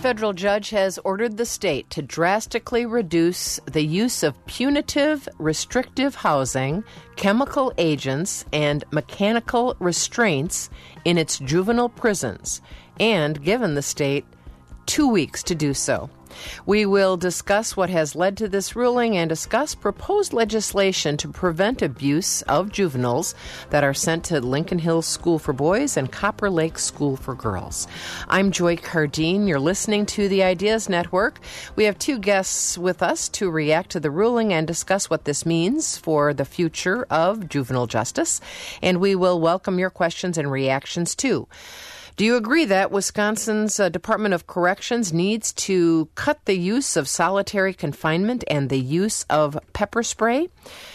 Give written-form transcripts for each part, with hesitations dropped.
federal judge has ordered the state to drastically reduce the use of punitive, restrictive housing, chemical agents, and mechanical restraints in its juvenile prisons, and given the state 2 weeks to do so. We will discuss what has led to this ruling and discuss proposed legislation to prevent abuse of juveniles that are sent to Lincoln Hills School for Boys and Copper Lake School for Girls. I'm Joy Cardine. You're listening to the Ideas Network. We have two guests with us to react to the ruling and discuss what this means for the future of juvenile justice. And we will welcome your questions and reactions too. Do you agree that Wisconsin's Department of Corrections needs to cut the use of solitary confinement and the use of pepper spray?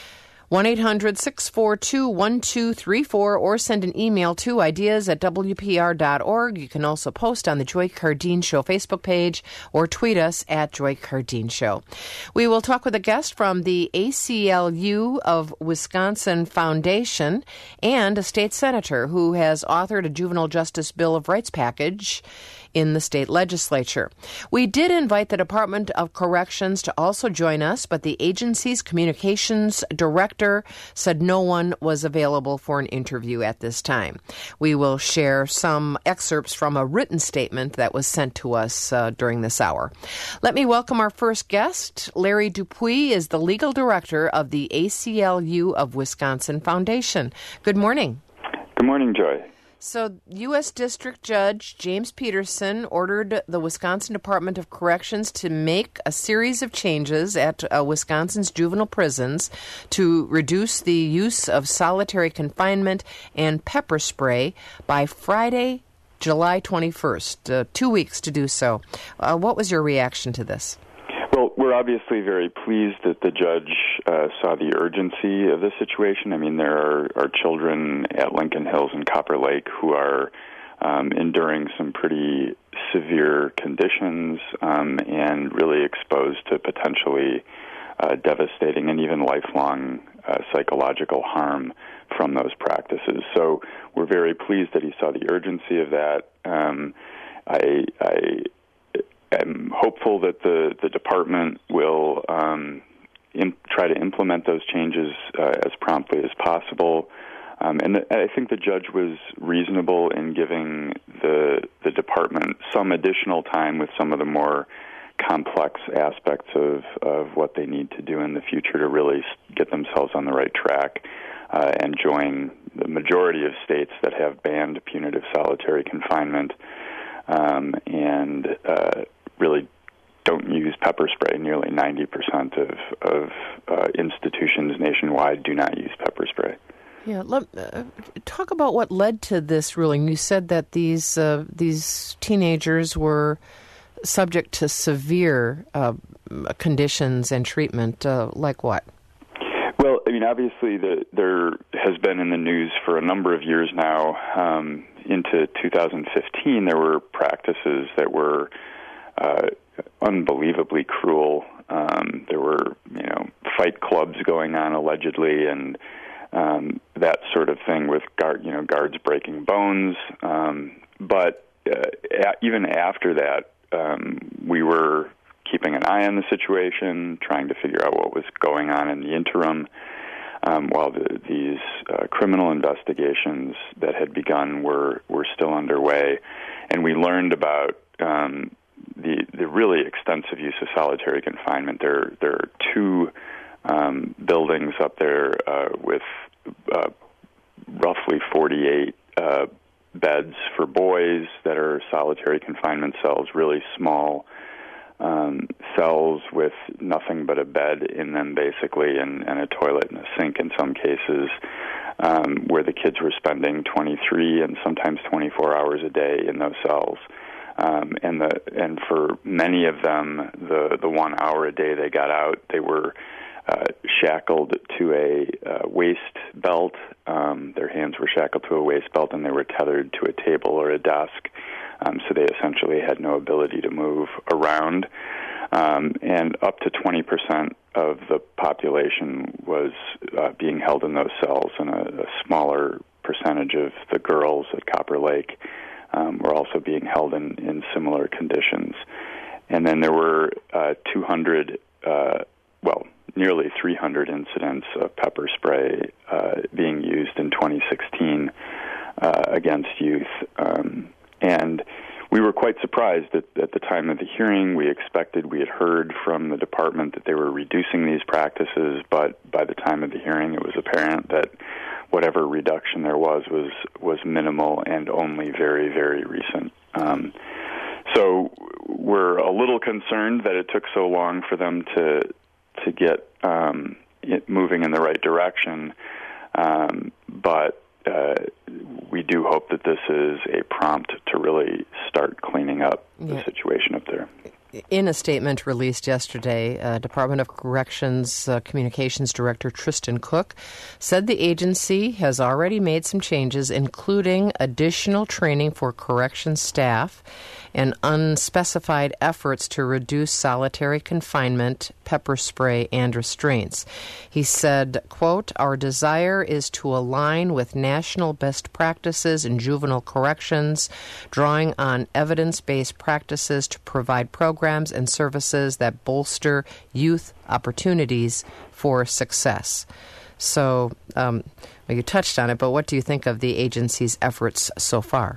1-800-642-1234 or send an email to ideas@wpr.org. You can also post on the Joy Cardine Show Facebook page or tweet us at Joy Cardine Show. We will talk with a guest from the ACLU of Wisconsin Foundation and a state senator who has authored a juvenile justice Bill of Rights package in the state legislature. We did invite the Department of Corrections to also join us, but the agency's communications director said no one was available for an interview at this time. We will share some excerpts from a written statement that was sent to us during this hour. Let me welcome our first guest. Larry Dupuy is the legal director of the ACLU of Wisconsin Foundation. Good morning. Good morning, Joy. So, U.S. District Judge James Peterson ordered the Wisconsin Department of Corrections to make a series of changes at Wisconsin's juvenile prisons to reduce the use of solitary confinement and pepper spray by Friday, July 21st, 2 weeks to do so. What was your reaction to this? Well, we're obviously very pleased that the judge saw the urgency of the situation. I mean, there are children at Lincoln Hills and Copper Lake who are enduring some pretty severe conditions and really exposed to potentially devastating and even lifelong psychological harm from those practices. So we're very pleased that he saw the urgency of that. I'm hopeful that the department will try to implement those changes as promptly as possible. And I think the judge was reasonable in giving the department some additional time with some of the more complex aspects of what they need to do in the future to really get themselves on the right track and join the majority of states that have banned punitive solitary confinement and really don't use pepper spray. Nearly 90% of institutions nationwide do not use pepper spray. Yeah, talk about what led to this ruling. You said that these teenagers were subject to severe conditions and treatment. Like what? Well, I mean, obviously there has been in the news for a number of years now. Into 2015, there were practices that were unbelievably cruel. There were, fight clubs going on allegedly, and that sort of thing with guards breaking bones. But even after that, we were keeping an eye on the situation, trying to figure out what was going on in the interim, while these criminal investigations that had begun were still underway, and we learned about the really extensive use of solitary confinement. There are two buildings up there with roughly 48 beds for boys that are solitary confinement cells, really small cells with nothing but a bed in them, basically, and a toilet and a sink in some cases, where the kids were spending 23 and sometimes 24 hours a day in those cells. And for many of them, the 1 hour a day they got out, they were shackled to a waist belt. Their hands were shackled to a waist belt, and they were tethered to a table or a desk. So they essentially had no ability to move around. And up to 20% of the population was being held in those cells, and a smaller percentage of the girls at Copper Lake were also being held in similar conditions. And then there were 200, nearly 300 incidents of pepper spray being used in 2016 against youth. And we were quite surprised at the time of the hearing. We had heard from the department that they were reducing these practices, but by the time of the hearing, it was apparent that whatever reduction there was minimal and only very, very recent. So we're a little concerned that it took so long for them to get it moving in the right direction, but we do hope that this is a prompt to really start cleaning up the situation up there. In a statement released yesterday, Department of Corrections Communications Director Tristan Cook said the agency has already made some changes, including additional training for corrections staff and unspecified efforts to reduce solitary confinement, pepper spray, and restraints. He said, quote, "Our desire is to align with national best practices in juvenile corrections, drawing on evidence-based practices to provide programs and services that bolster youth opportunities for success." So, you touched on it, but what do you think of the agency's efforts so far?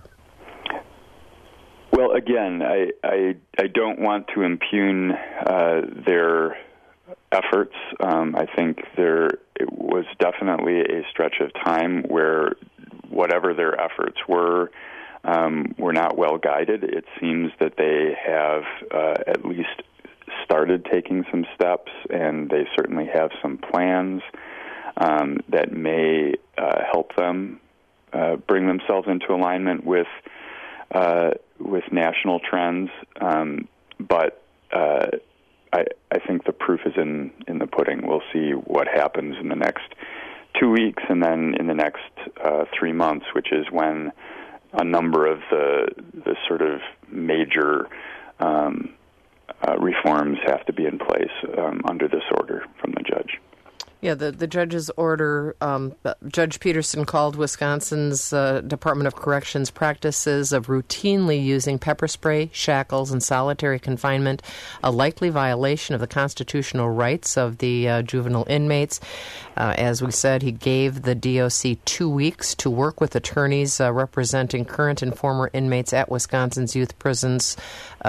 Well, again, I don't want to impugn their efforts. I think it was definitely a stretch of time where whatever their efforts were not well guided. It seems that they have at least started taking some steps, and they certainly have some plans that may help them bring themselves into alignment with national trends, but I think the proof is in the pudding. We'll see what happens in the next 2 weeks, and then in the next 3 months, which is when a number of the sort of major reforms have to be in place under this order from the judge. Yeah, the judge's order, Judge Peterson called Wisconsin's Department of Corrections practices of routinely using pepper spray, shackles, and solitary confinement a likely violation of the constitutional rights of the juvenile inmates. As we said, he gave the DOC 2 weeks to work with attorneys representing current and former inmates at Wisconsin's youth prisons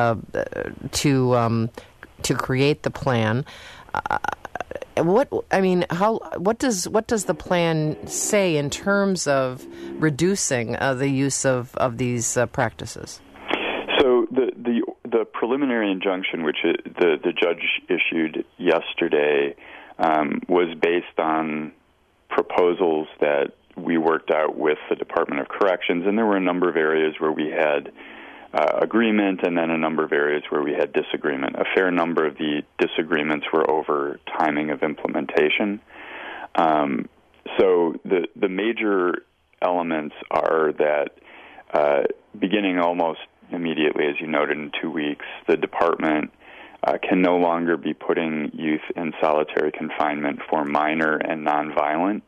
to create the plan. What does the plan say in terms of reducing the use of these practices? So the preliminary injunction, which the judge issued yesterday, was based on proposals that we worked out with the Department of Corrections, and there were a number of areas where we had agreement, and then a number of areas where we had disagreement. A fair number of the disagreements were over timing of implementation. So the major elements are that beginning almost immediately, as you noted, in 2 weeks, the department can no longer be putting youth in solitary confinement for minor and nonviolent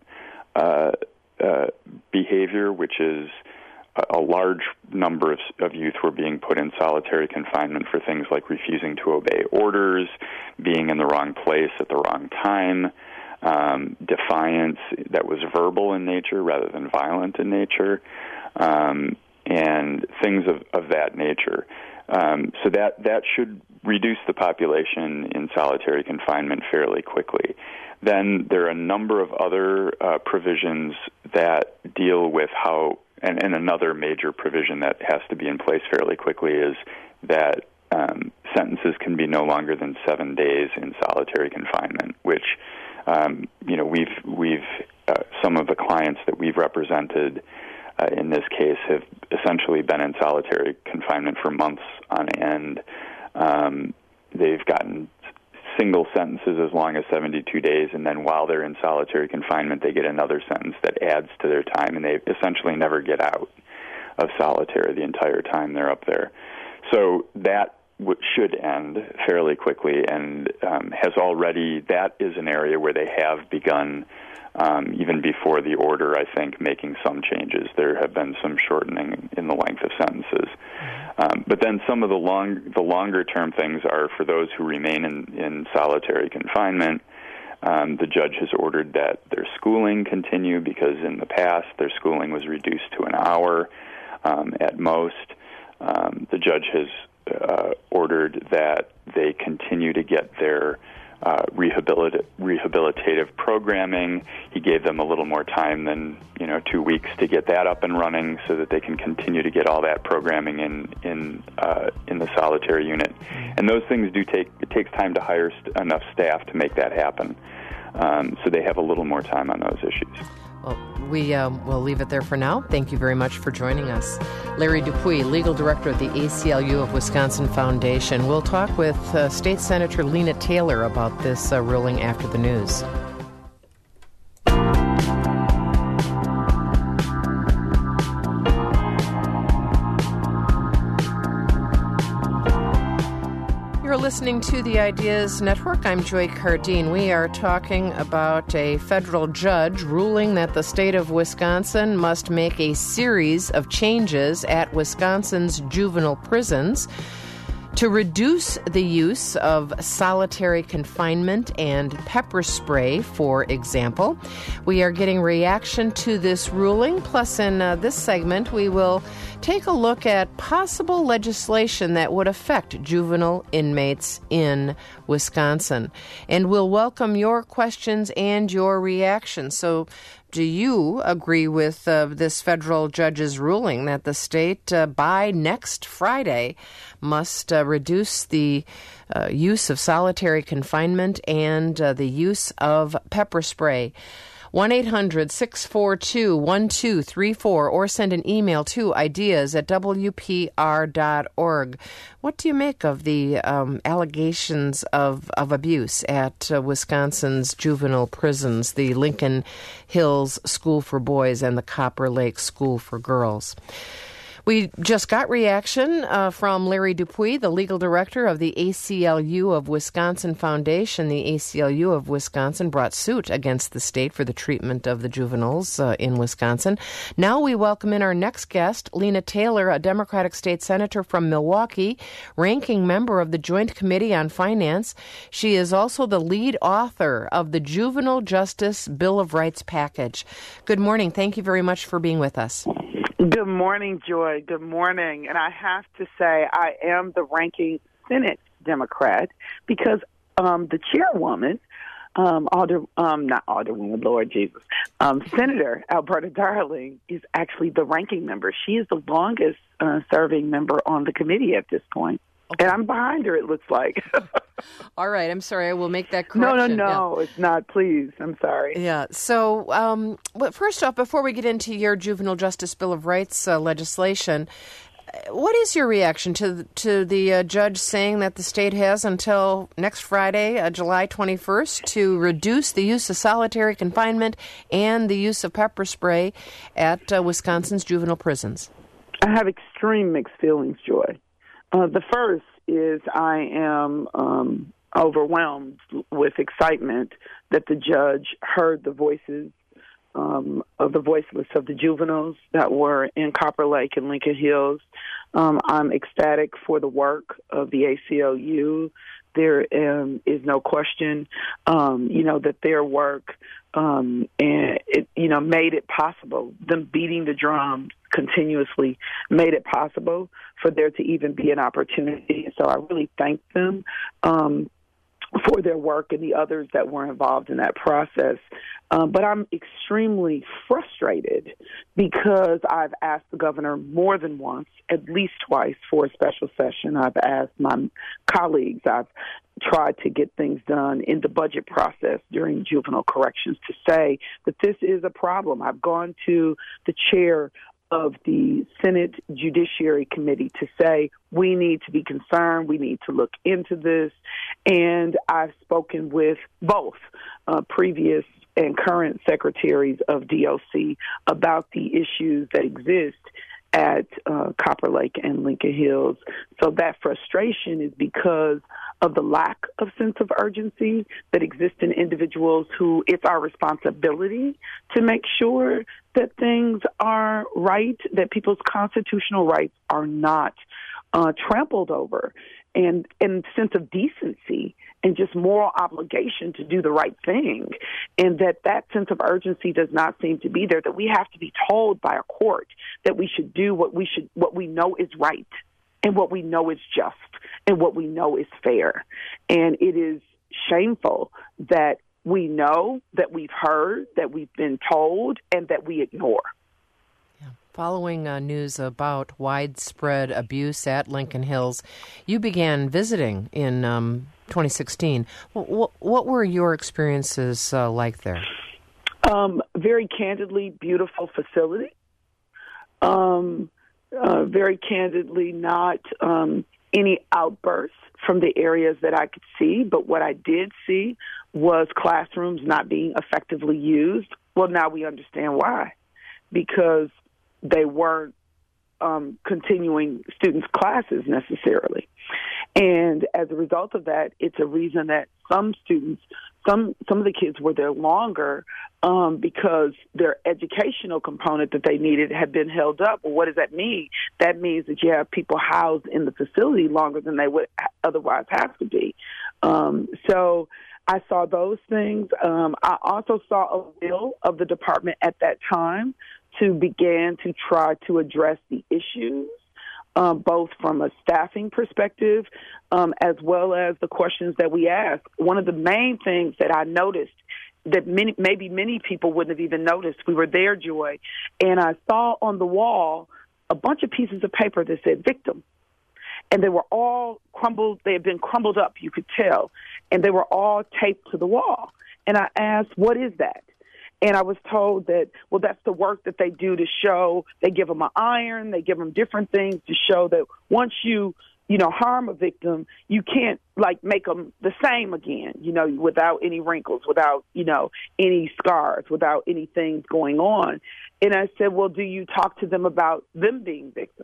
behavior, which is a large number of youth were being put in solitary confinement for things like refusing to obey orders, being in the wrong place at the wrong time, defiance that was verbal in nature rather than violent in nature, and things of that nature. So that should reduce the population in solitary confinement fairly quickly. Then there are a number of other provisions that deal with how, and another major provision that has to be in place fairly quickly is that sentences can be no longer than 7 days in solitary confinement, which, we've some of the clients that we've represented in this case have essentially been in solitary confinement for months on end. They've gotten single sentences as long as 72 days, and then while they're in solitary confinement, they get another sentence that adds to their time, and they essentially never get out of solitary the entire time they're up there. So that should end fairly quickly, and that is an area where they have begun, even before the order, I think, making some changes. There have been some shortening in the length of sentences. But then some of the longer-term things are for those who remain in solitary confinement. The judge has ordered that their schooling continue because in the past their schooling was reduced to an hour at most. The judge has ordered that they continue to get their rehabilitative programming. He gave them a little more time than 2 weeks to get that up and running, so that they can continue to get all that programming in the solitary unit. And those things it takes time to hire enough staff to make that happen. So they have a little more time on those issues. Well, we will leave it there for now. Thank you very much for joining us. Larry Dupuy, Legal Director at the ACLU of Wisconsin Foundation. We'll talk with State Senator Lena Taylor about this ruling after the news. You're listening to the Ideas Network. I'm Joy Cardine. We are talking about a federal judge ruling that the state of Wisconsin must make a series of changes at Wisconsin's juvenile prisons to reduce the use of solitary confinement and pepper spray, for example. We are getting reaction to this ruling. Plus, in this segment, we will take a look at possible legislation that would affect juvenile inmates in Wisconsin. And we'll welcome your questions and your reactions. So, do you agree with this federal judge's ruling that the state, by next Friday, must reduce the use of solitary confinement and the use of pepper spray? 1-800-642-1234 or send an email to ideas@wpr.org. What do you make of the allegations of abuse at Wisconsin's juvenile prisons, the Lincoln Hills School for Boys and the Copper Lake School for Girls? We just got reaction from Larry Dupuy, the legal director of the ACLU of Wisconsin Foundation. The ACLU of Wisconsin brought suit against the state for the treatment of the juveniles in Wisconsin. Now we welcome in our next guest, Lena Taylor, a Democratic state senator from Milwaukee, ranking member of the Joint Committee on Finance. She is also the lead author of the Juvenile Justice Bill of Rights package. Good morning. Thank you very much for being with us. Good morning, Joy. Good morning. And I have to say I am the ranking Senate Democrat because the chairwoman, not Alderwoman, Lord Jesus, Senator Alberta Darling is actually the ranking member. She is the longest serving member on the committee at this point. Okay. And I'm behind her, it looks like. All right. I'm sorry. I will make that correction. No. Yeah. It's not. Please. I'm sorry. Yeah. So, first off, before we get into your Juvenile Justice Bill of Rights legislation, what is your reaction to the judge saying that the state has until next Friday, July 21st, to reduce the use of solitary confinement and the use of pepper spray at Wisconsin's juvenile prisons? I have extreme mixed feelings, Joy. The first is I am overwhelmed with excitement that the judge heard the voices of the voiceless of the juveniles that were in Copper Lake and Lincoln Hills. I'm ecstatic for the work of the ACLU. There is no question, that their work and it, made it possible. Them beating the drum continuously made it possible for there to even be an opportunity. So I really thank them for their work and the others that were involved in that process. But I'm extremely frustrated because I've asked the governor more than once, at least twice, for a special session. I've asked my colleagues. I've tried to get things done in the budget process during juvenile corrections to say that this is a problem. I've gone to the chair of the Senate Judiciary Committee to say we need to be concerned, we need to look into this, and I've spoken with both previous and current secretaries of DOC about the issues that exist at Copper Lake and Lincoln Hills. So that frustration is because of the lack of sense of urgency that exists in individuals who it's our responsibility to make sure that things are right, that people's constitutional rights are not trampled over, and sense of decency and just moral obligation to do the right thing, and that sense of urgency does not seem to be there, that we have to be told by a court that we should do what we know is right and what we know is just and what we know is fair. And it is shameful that we know, that we've heard, that we've been told, and that we ignore. Following news about widespread abuse at Lincoln Hills, you began visiting in 2016. What were your experiences like there? Very candidly, beautiful facility. Very candidly, not any outbursts from the areas that I could see, but what I did see was classrooms not being effectively used. Well, now we understand why, because they weren't continuing students' classes necessarily. And as a result of that, it's a reason that some students, some of the kids were there longer because their educational component that they needed had been held up. Well, what does that mean? That means that you have people housed in the facility longer than they would otherwise have to be. So I saw those things. I also saw a will of the department at that time to begin to try to address the issues, both from a staffing perspective as well as the questions that we ask. One of the main things that I noticed that many people wouldn't have even noticed, we were there, Joy, and I saw on the wall a bunch of pieces of paper that said victim. And they were all crumbled. They had been crumbled up, you could tell. And they were all taped to the wall. And I asked, what is that? And I was told that, well, that's the work that they do to show. They give them an iron. They give them different things to show that once you harm a victim, you can't, make them the same again, without any wrinkles, without, any scars, without anything going on. And I said, well, do you talk to them about them being victims?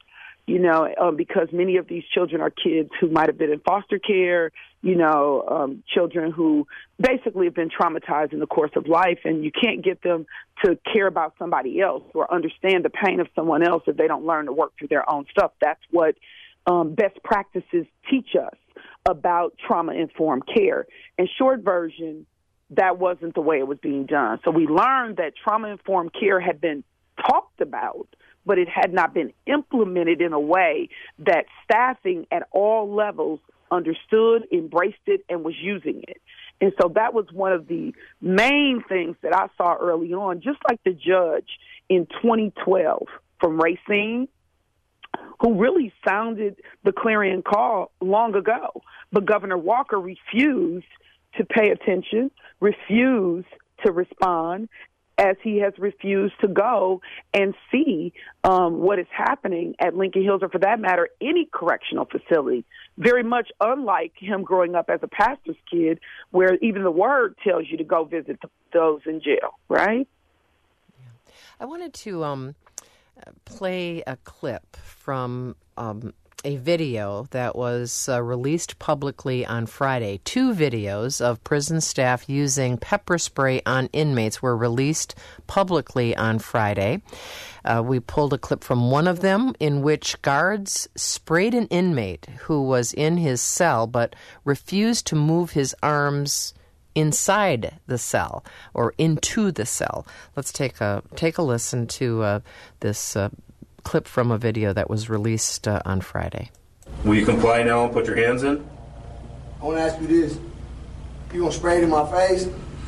Because many of these children are kids who might have been in foster care, children who basically have been traumatized in the course of life, and you can't get them to care about somebody else or understand the pain of someone else if they don't learn to work through their own stuff. That's what best practices teach us about trauma-informed care. In short version, that wasn't the way it was being done. So we learned that trauma-informed care had been talked about, but it had not been implemented in a way that staffing at all levels understood, embraced it, and was using it. And so that was one of the main things that I saw early on, just like the judge in 2012 from Racine, who really sounded the clarion call long ago. But Governor Walker refused to pay attention, refused to respond, as he has refused to go and see what is happening at Lincoln Hills, or for that matter, any correctional facility. Very much unlike him growing up as a pastor's kid, where even the word tells you to go visit those in jail, right? Yeah. I wanted to play a clip from a video that was released publicly on Friday. 2 videos of prison staff using pepper spray on inmates were released publicly on Friday. We pulled a clip from one of them in which guards sprayed an inmate who was in his cell but refused to move his arms inside the cell or into the cell. Let's take a listen to this clip from a video that was released on Friday. Will you comply now and put your hands in? I want to ask you this. You gonna spray it in my face?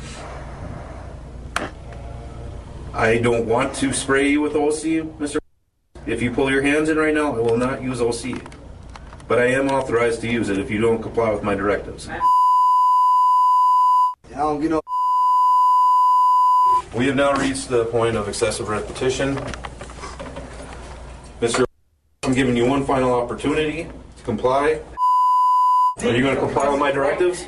I don't want to spray you with OC, Mr. If you pull your hands in right now, I will not use OC. But I am authorized to use it if you don't comply with my directives. I don't get no. We have now reached the point of excessive repetition. Mr. I'm giving you one final opportunity to comply. Are you going to comply with my directives?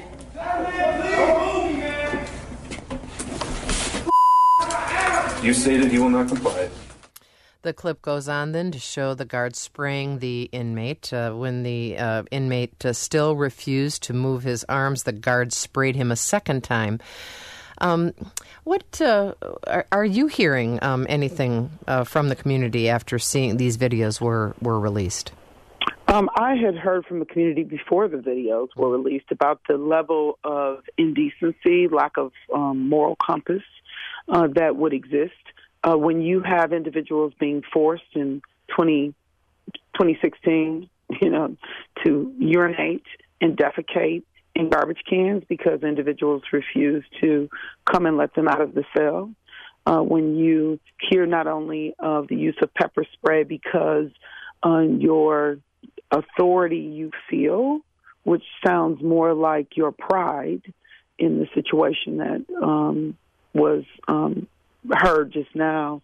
You stated you will not comply. The clip goes on then to show the guard spraying the inmate. When the inmate still refused to move his arms, the guard sprayed him a second time. What are you hearing anything from the community after seeing these videos were released? I had heard from the community before the videos were released about the level of indecency, lack of moral compass that would exist when you have individuals being forced in 2016, to urinate and defecate in garbage cans because individuals refuse to come and let them out of the cell. When you hear not only of the use of pepper spray because your authority you feel, which sounds more like your pride in the situation that was heard just now,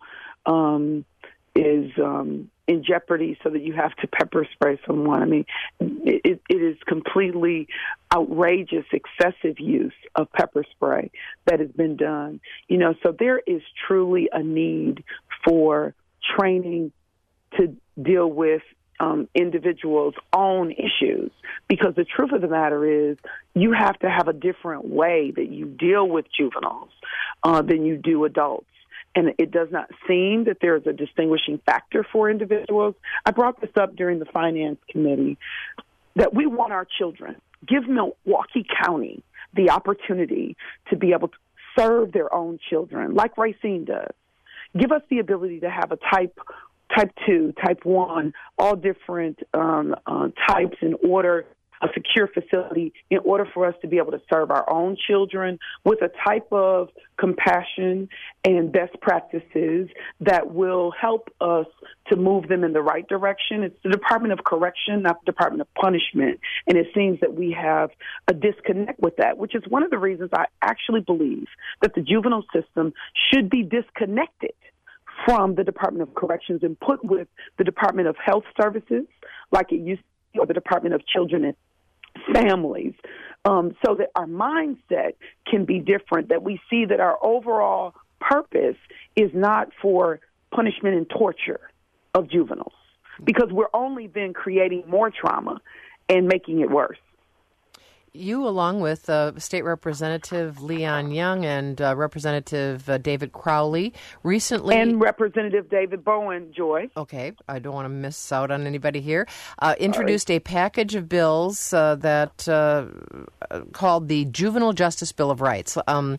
is in jeopardy so that you have to pepper spray someone. I mean, it is completely outrageous, excessive use of pepper spray that has been done. So there is truly a need for training to deal with individuals' own issues, because the truth of the matter is you have to have a different way that you deal with juveniles than you do adults. And it does not seem that there is a distinguishing factor for individuals. I brought this up during the Finance Committee, that we want our children. Give Milwaukee County the opportunity to be able to serve their own children, like Racine does. Give us the ability to have a type 2, type 1, all different types in order, a secure facility, in order for us to be able to serve our own children with a type of compassion and best practices that will help us to move them in the right direction. It's the Department of Correction, not the Department of Punishment. And it seems that we have a disconnect with that, which is one of the reasons I actually believe that the juvenile system should be disconnected from the Department of Corrections and put with the Department of Health Services, like it used to be, or the Department of Children and Families, so that our mindset can be different, that we see that our overall purpose is not for punishment and torture of juveniles, because we're only then creating more trauma and making it worse. You, along with State Representative Leon Young and Representative David Crowley, recently... And Representative David Bowen, Joy. Okay, I don't want to miss out on anybody here. Introduced a package of bills that called the Juvenile Justice Bill of Rights.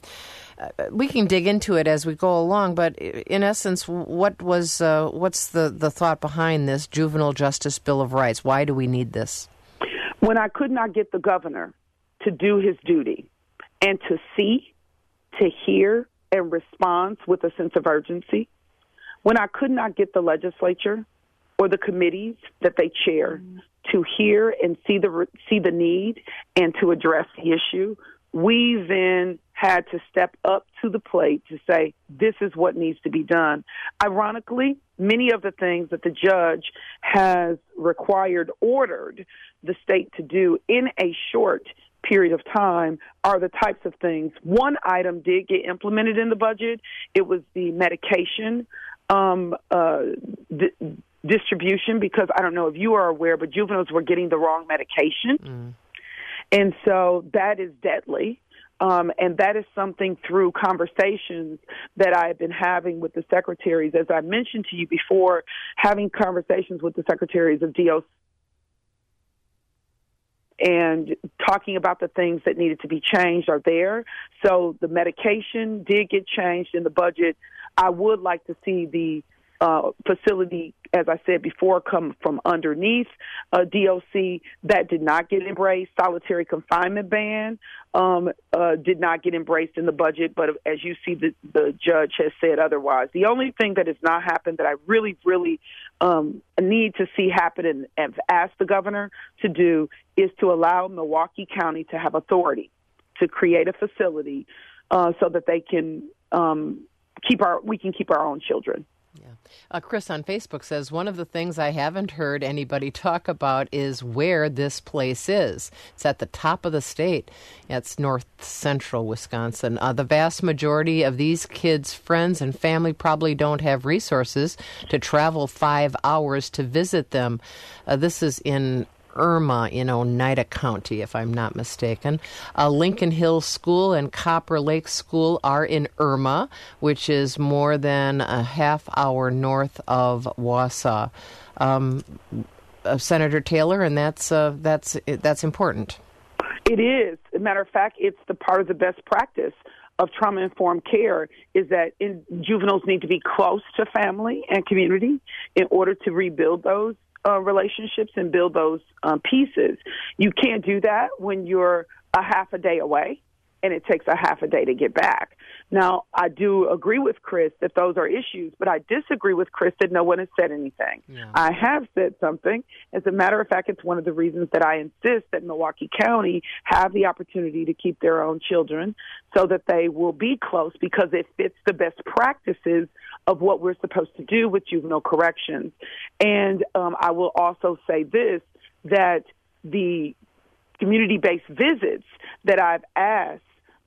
We can dig into it as we go along, but in essence, what's the thought behind this Juvenile Justice Bill of Rights? Why do we need this? When I could not get the governor to do his duty and to see, to hear, and respond with a sense of urgency, when I could not get the legislature or the committees that they chair to hear and see the need and to address the issue, we then had to step up to the plate to say, this is what needs to be done. Ironically, many of the things that the judge has ordered the state to do in a short period of time are the types of things. One item did get implemented in the budget. It was the medication distribution, because I don't know if you are aware, but juveniles were getting the wrong medication. And so that is deadly. And that is something through conversations that I have been having with the secretaries. As I mentioned to you before, having conversations with the secretaries of DOC and talking about the things that needed to be changed are there. So the medication did get changed in the budget. I would like to see the facility, as I said before, come from underneath DOC. That did not get embraced. Solitary confinement ban did not get embraced in the budget, but as you see, the judge has said otherwise. The only thing that has not happened that I really, really need to see happen and have asked the governor to do is to allow Milwaukee County to have authority to create a facility so that they can we can keep our own children. Yeah. Chris on Facebook says, one of the things I haven't heard anybody talk about is where this place is. It's at the top of the state. It's north central Wisconsin. The vast majority of these kids' friends and family probably don't have resources to travel 5 hours to visit them. This is in Irma in Oneida County, if I'm not mistaken. Lincoln Hills School and Copper Lake School are in Irma, which is more than a half hour north of Wausau. Senator Taylor, and that's important. It is. As a matter of fact, it's the part of the best practice of trauma-informed care is that juveniles need to be close to family and community in order to rebuild those relationships and build those pieces. You can't do that when you're a half a day away and it takes a half a day to get back. Now, I do agree with Chris that those are issues, but I disagree with Chris that no one has said anything. Yeah. I have said something. As a matter of fact, it's one of the reasons that I insist that Milwaukee County have the opportunity to keep their own children so that they will be close, because it fits the best practices of what we're supposed to do with juvenile corrections. And I will also say this, that the community-based visits that I've asked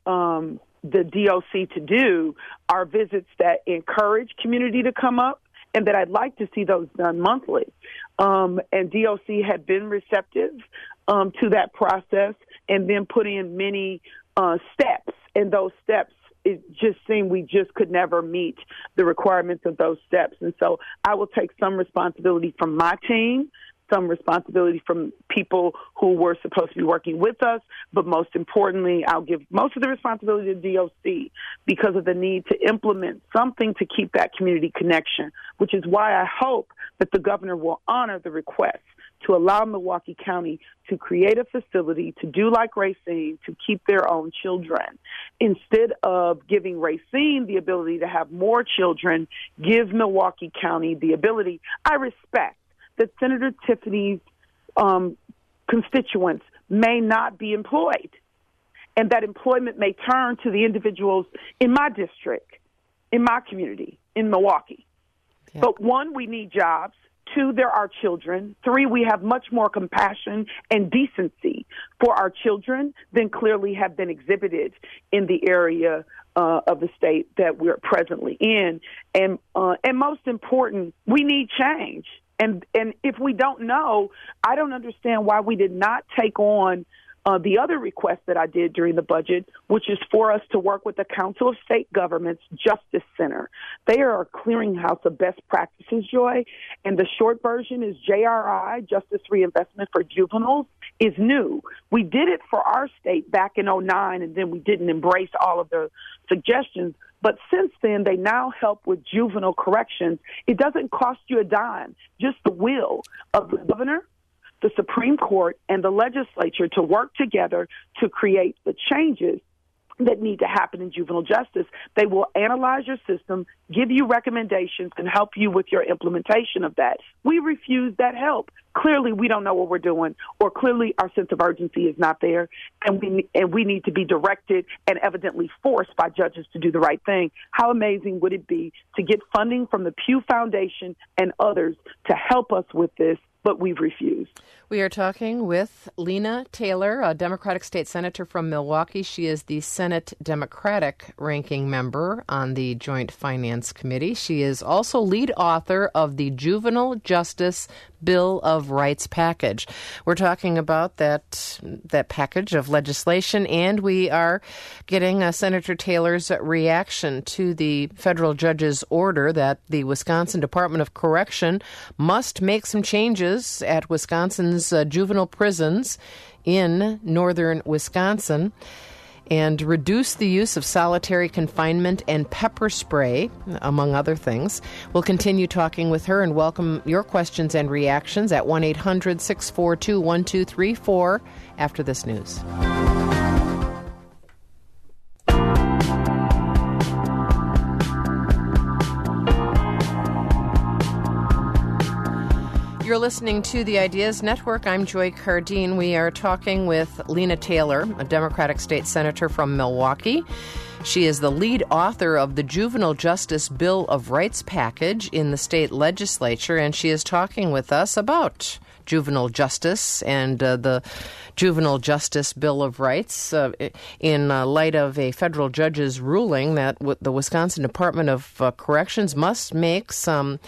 the DOC to do are visits that encourage community to come up, and that I'd like to see those done monthly. And DOC had been receptive to that process and then put in many steps, and those steps, it just seemed we just could never meet the requirements of those steps. And so I will take some responsibility from my team, some responsibility from people who were supposed to be working with us, but most importantly, I'll give most of the responsibility to DOC because of the need to implement something to keep that community connection, which is why I hope that the governor will honor the request to allow Milwaukee County to create a facility to do like Racine, to keep their own children. Instead of giving Racine the ability to have more children, give Milwaukee County the ability. I respect that Senator Tiffany's constituents may not be employed, and that employment may turn to the individuals in my district, in my community, in Milwaukee. Yeah. But one, we need jobs. Two, there are children. Three, we have much more compassion and decency for our children than clearly have been exhibited in the area of the state that we're presently in. And most important, we need change. And if we don't know, I don't understand why we did not take on the other request that I did during the budget, which is for us to work with the Council of State Governments Justice Center. They are a clearinghouse of best practices, Joy, and the short version is JRI, Justice Reinvestment for Juveniles, is new. We did it for our state back in 2009, and then we didn't embrace all of the suggestions. But since then, they now help with juvenile corrections. It doesn't cost you a dime, just the will of the governor, the Supreme Court, and the legislature to work together to create the changes that need to happen in juvenile justice. They will analyze your system, give you recommendations, and help you with your implementation of that. We refuse that help. Clearly, we don't know what we're doing, or clearly our sense of urgency is not there, and we need to be directed and evidently forced by judges to do the right thing. How amazing would it be to get funding from the Pew Foundation and others to help us with this, but we've refused. We are talking with Lena Taylor, a Democratic state senator from Milwaukee. She is the Senate Democratic ranking member on the Joint Finance Committee. She is also lead author of the Juvenile Justice Bill of Rights package. We're talking about that package of legislation, and we are getting Senator Taylor's reaction to the federal judge's order that the Wisconsin Department of Correction must make some changes at Wisconsin's juvenile prisons in northern Wisconsin and reduce the use of solitary confinement and pepper spray, among other things. We'll continue talking with her and welcome your questions and reactions at 1-800-642-1234 after this news. You're listening to the Ideas Network. I'm Joy Cardine. We are talking with Lena Taylor, a Democratic state senator from Milwaukee. She is the lead author of the Juvenile Justice Bill of Rights package in the state legislature, and she is talking with us about juvenile justice and the Juvenile Justice Bill of Rights in light of a federal judge's ruling that the Wisconsin Department of Corrections must make some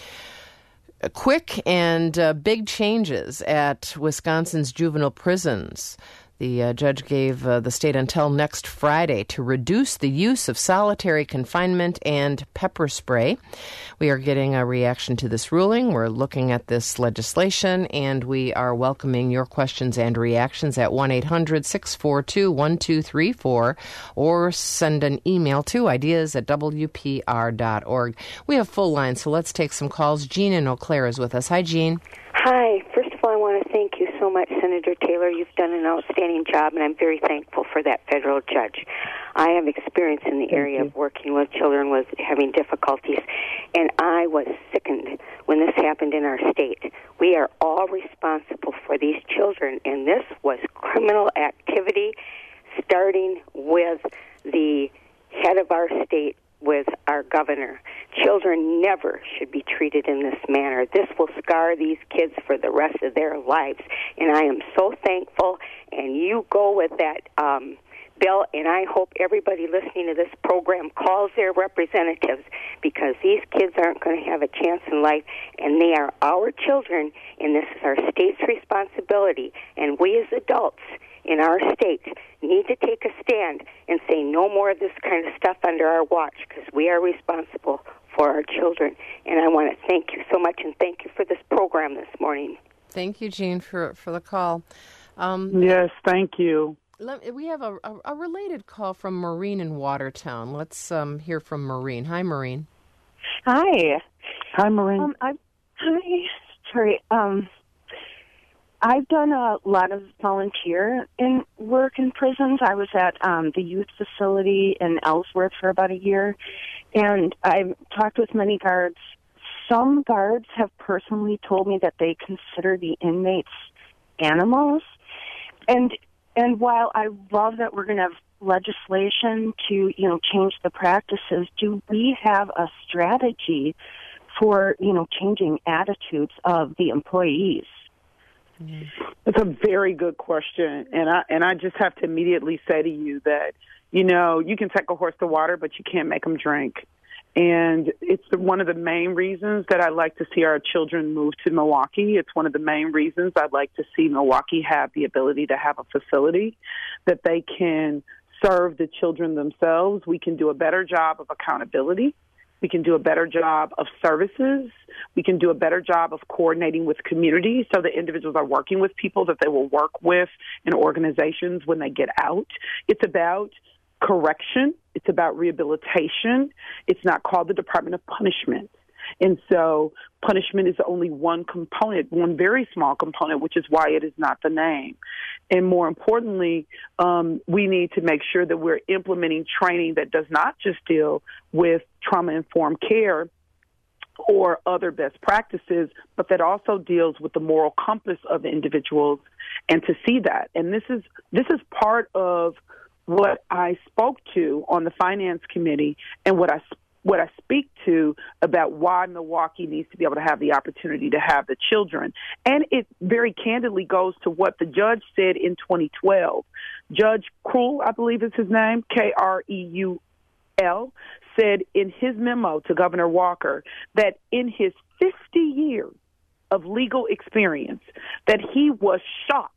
quick and big changes at Wisconsin's juvenile prisons. The judge gave the state until next Friday to reduce the use of solitary confinement and pepper spray. We are getting a reaction to this ruling. We're looking at this legislation, and we are welcoming your questions and reactions at 1-800-642-1234 or send an email to ideas@wpr.org. We have full lines, so let's take some calls. Jean in Eau Claire is with us. Hi, Jean. Hi. First of all, I want to thank you so much, Senator Taylor. You've done an outstanding job, and I'm very thankful for that federal judge. I have experience in the area of working with children with having difficulties, and I was sickened when this happened in our state. We are all responsible for these children, and this was criminal activity starting with the head of our state, with our governor. Children never should be treated in this manner. This will scar these kids for the rest of their lives, and I am so thankful, and you go with that bill, and I hope everybody listening to this program calls their representatives, because these kids aren't going to have a chance in life, and they are our children, and this is our state's responsibility, and we as adults in our state need to take a stand and say no more of this kind of stuff under our watch, because we are responsible for our children. And I want to thank you so much, and thank you for this program this morning. Thank you, Jean, for the call. Yes, thank you. We have a related call from Maureen in Watertown. Let's hear from Maureen. Hi, Maureen. Hi. Hi, Maureen. Hi. Sorry. I've done a lot of volunteer work in prisons. I was at the youth facility in Ellsworth for about a year, and I've talked with many guards. Some guards have personally told me that they consider the inmates animals. And while I love that we're going to have legislation to, change the practices, do we have a strategy for, changing attitudes of the employees? That's a very good question, and I just have to immediately say to you that, you can take a horse to water, but you can't make them drink. And it's one of the main reasons that I like to see our children move to Milwaukee. It's one of the main reasons I'd like to see Milwaukee have the ability to have a facility that they can serve the children themselves. We can do a better job of accountability. We can do a better job of services. We can do a better job of coordinating with communities so that individuals are working with people that they will work with in organizations when they get out. It's about correction. It's about rehabilitation. It's not called the Department of Punishment. And so punishment is only one component, one very small component, which is why it is not the name. And more importantly, we need to make sure that we're implementing training that does not just deal with trauma-informed care or other best practices, but that also deals with the moral compass of individuals, and to see that. And this is part of what I spoke to on the Finance Committee, and what I speak to about why Milwaukee needs to be able to have the opportunity to have the children. And it very candidly goes to what the judge said in 2012. Judge Krull, I believe is his name, Kreul, said in his memo to Governor Walker that in his 50 years of legal experience that he was shocked,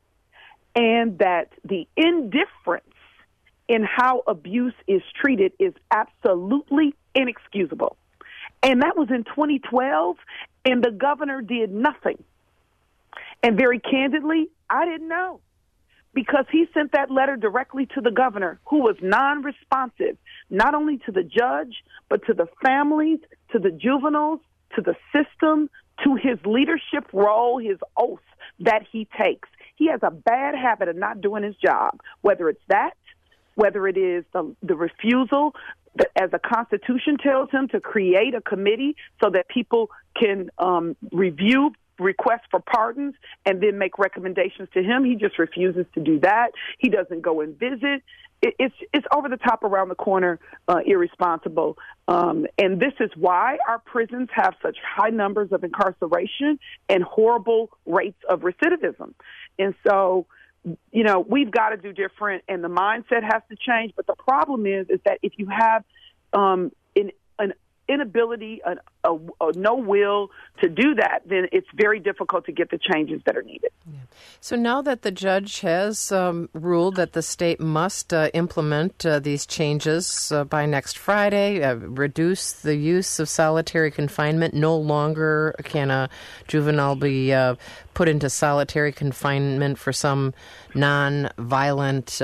and that the indifference in how abuse is treated is absolutely inexcusable. And that was in 2012, and the governor did nothing. And very candidly, I didn't know, because he sent that letter directly to the governor, who was non-responsive, not only to the judge, but to the families, to the juveniles, to the system, to his leadership role, his oath that he takes. He has a bad habit of not doing his job, whether it's that, whether it is the refusal, as the Constitution tells him, to create a committee so that people can review requests for pardons and then make recommendations to him. He just refuses to do that. He doesn't go and visit. It's over the top, around the corner, irresponsible. And this is why our prisons have such high numbers of incarceration and horrible rates of recidivism. And so, we've got to do different, and the mindset has to change. But the problem is that if you have an inability, a no will to do that, then it's very difficult to get the changes that are needed. Yeah. So now that the judge has ruled that the state must implement these changes by next Friday, reduce the use of solitary confinement, no longer can a juvenile be put into solitary confinement for some non-violent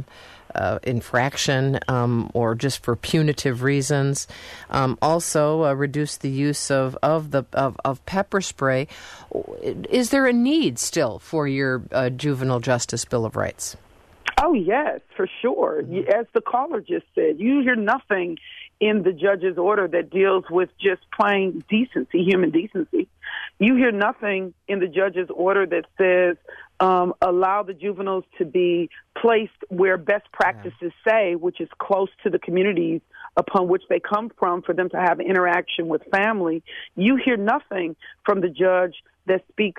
infraction or just for punitive reasons. Also, reduce the use of pepper spray. Is there a need still for your Juvenile Justice Bill of Rights? Oh, yes, for sure. As the caller just said, you hear nothing in the judge's order that deals with just plain decency, human decency. You hear nothing in the judge's order that says allow the juveniles to be placed where best practices say, which is close to the communities upon which they come from, for them to have interaction with family. You hear nothing from the judge that speaks,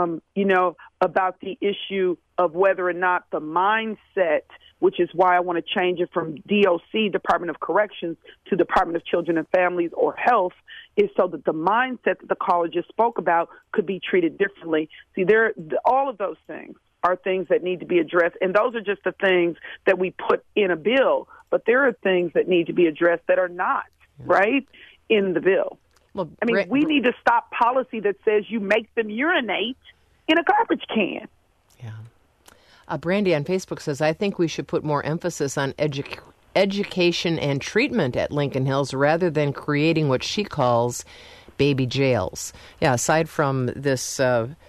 about the issue of whether or not the mindset, which is why I want to change it from DOC, Department of Corrections, to Department of Children and Families or Health, is so that the mindset that the caller just spoke about could be treated differently. See, all of those things are things that need to be addressed, and those are just the things that we put in a bill. But there are things that need to be addressed that are not, right, in the bill. Well, we need to stop policy that says you make them urinate in a garbage can. Yeah. Brandy on Facebook says, I think we should put more emphasis on education and treatment at Lincoln Hills rather than creating what she calls baby jails. Yeah, aside from this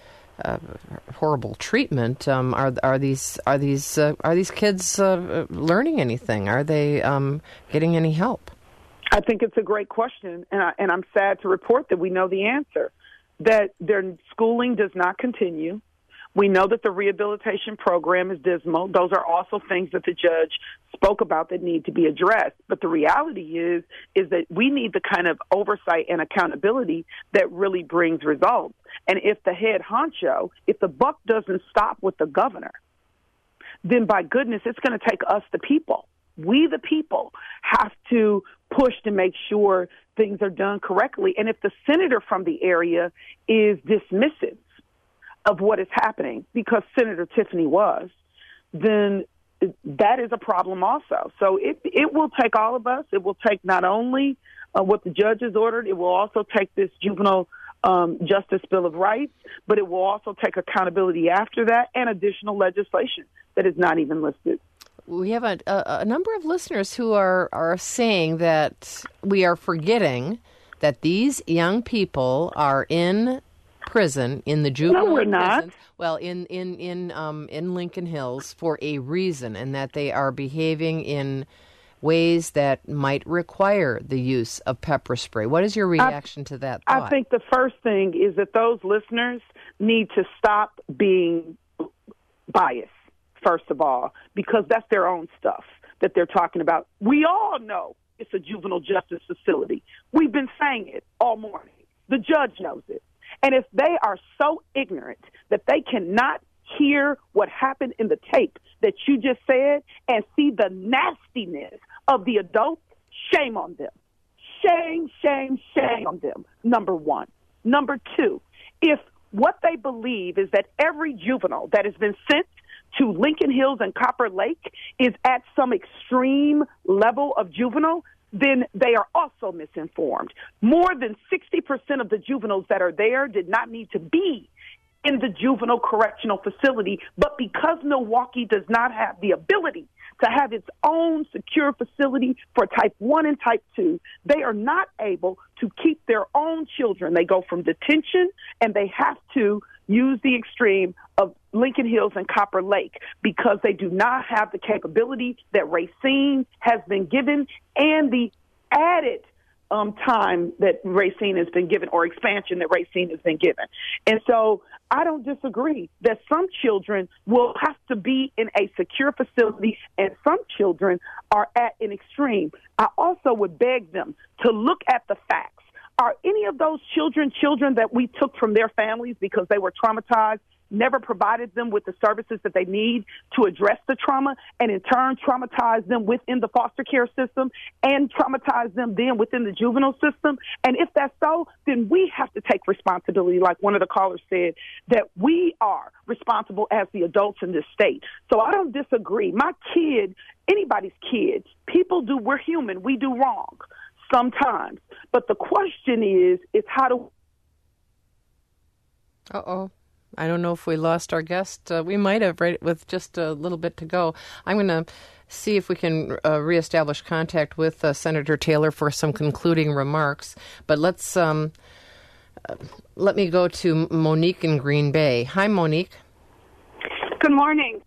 horrible treatment, are these kids learning anything? Are they getting any help? I think it's a great question, and I'm sad to report that we know the answer, that their schooling does not continue. We know that the rehabilitation program is dismal. Those are also things that the judge spoke about that need to be addressed. But the reality is that we need the kind of oversight and accountability that really brings results. And if the head honcho, if the buck doesn't stop with the governor, then by goodness, it's going to take us, the people. We, the people, have to push to make sure things are done correctly. And if the senator from the area is dismissive of what is happening, because Senator Tiffany was, then that is a problem also. So it will take all of us. It will take not only what the judge has ordered, it will also take this Juvenile Justice Bill of Rights, but it will also take accountability after that and additional legislation that is not even listed. We have a number of listeners who are saying that we are forgetting that these young people are in prison, in the juvenile No, we're not. prisons, well, in Lincoln Hills for a reason, and that they are behaving in ways that might require the use of pepper spray. What is your reaction to that thought? I think the first thing is that those listeners need to stop being biased, first of all, because that's their own stuff that they're talking about. We all know it's a juvenile justice facility. We've been saying it all morning. The judge knows it. And if they are so ignorant that they cannot hear what happened in the tape that you just said and see the nastiness of the adults, shame on them. Shame, shame, shame on them, number one. Number two, if what they believe is that every juvenile that has been sent to Lincoln Hills and Copper Lake is at some extreme level of juvenile, then they are also misinformed. More than 60% of the juveniles that are there did not need to be in the juvenile correctional facility, but because Milwaukee does not have the ability to have its own secure facility for type 1 and type 2, they are not able to keep their own children. They go from detention and they have to use the extreme of Lincoln Hills and Copper Lake because they do not have the capability that Racine has been given and the added time that Racine has been given, or expansion that Racine has been given. And so I don't disagree that some children will have to be in a secure facility and some children are at an extreme. I also would beg them to look at the facts. Are any of those children that we took from their families because they were traumatized, never provided them with the services that they need to address the trauma, and in turn traumatize them within the foster care system and traumatize them then within the juvenile system? And if that's so, then we have to take responsibility, like one of the callers said, that we are responsible as the adults in this state. So I don't disagree. My kid, anybody's kid, we're human, we do wrong sometimes. But the question is how do... Uh-oh. I don't know if we lost our guest. We might have, right, with just a little bit to go. I'm going to see if we can reestablish contact with Senator Taylor for some concluding remarks. But let me go to Monique in Green Bay. Hi, Monique. Good morning.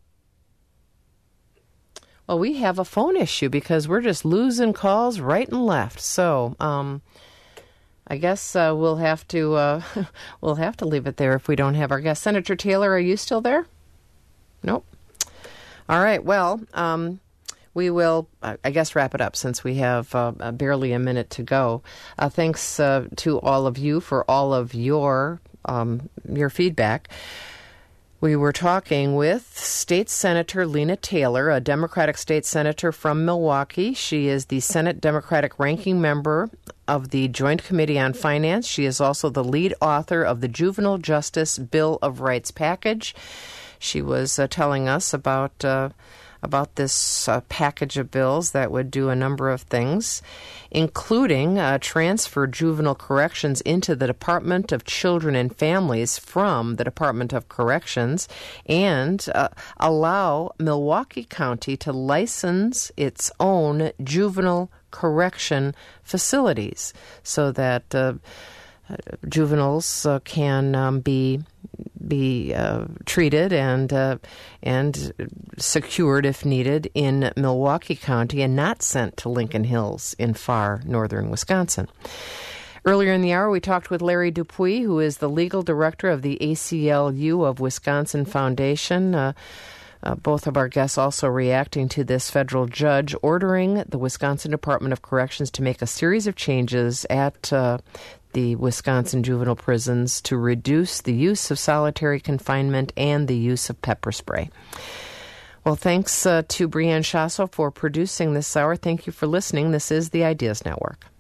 Well, we have a phone issue because we're just losing calls right and left. So, I guess we'll have to leave it there if we don't have our guest. Senator Taylor, are you still there? Nope. All right. Well, we will, I guess, wrap it up since we have barely a minute to go. Thanks to all of you for all of your feedback. We were talking with State Senator Lena Taylor, a Democratic state senator from Milwaukee. She is the Senate Democratic ranking member of the Joint Committee on Finance. She is also the lead author of the Juvenile Justice Bill of Rights package. She was telling us about this package of bills that would do a number of things, including transfer juvenile corrections into the Department of Children and Families from the Department of Corrections, and allow Milwaukee County to license its own juvenile correction facilities so that juveniles can be treated and secured if needed in Milwaukee County and not sent to Lincoln Hills in far northern Wisconsin. Earlier in the hour, we talked with Larry Dupuy, who is the legal director of the ACLU of Wisconsin Foundation. Both of our guests also reacting to this federal judge ordering the Wisconsin Department of Corrections to make a series of changes at the Wisconsin juvenile prisons to reduce the use of solitary confinement and the use of pepper spray. Well, thanks to Brianne Shasso for producing this hour. Thank you for listening. This is the Ideas Network.